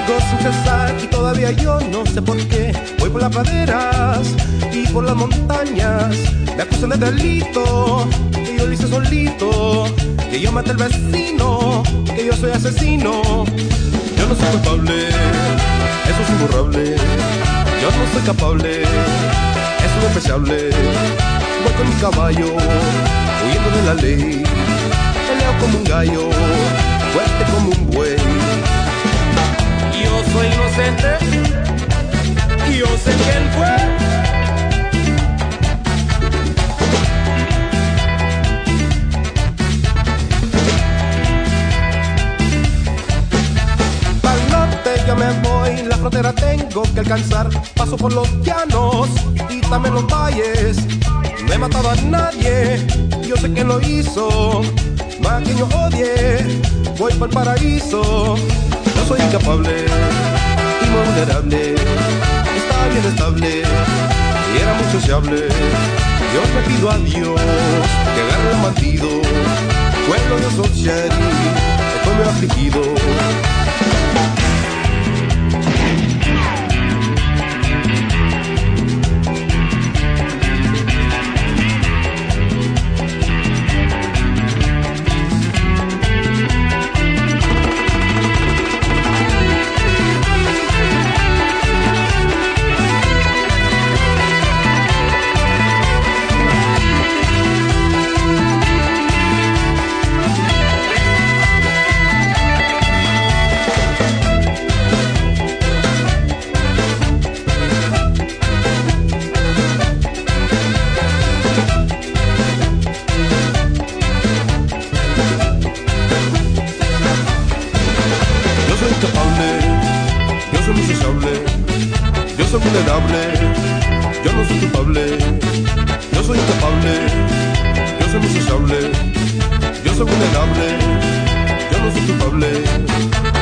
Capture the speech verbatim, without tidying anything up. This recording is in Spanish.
Sigo sin cesar y todavía yo no sé por qué. Voy por las praderas y por las montañas. Me acusan de delito, que yo lo hice solito, que yo maté al vecino, que yo soy asesino. Yo no soy culpable, eso es imborrable. Yo no soy capable, eso es despreciable. Voy con mi caballo, huyendo de la ley. Peleo como un gallo, fuerte como un buey. Yo soy inocente, y yo sé quién fue. Pa'l norte yo me voy, la frontera tengo que alcanzar. Paso por los llanos y también los valles. No he matado a nadie, yo sé quién lo hizo. No a quien yo odie, voy para el paraíso. Yo soy incapable y muy vulnerable. Estaba bien estable y era muy sociable. Yo le pido a Dios que agarre el bandido. Pueblo de Socheri, estoy muy afligido. Yo soy vulnerable, yo no soy culpable. Yo soy incapable, yo soy muy sociable. Yo soy vulnerable, yo no soy culpable.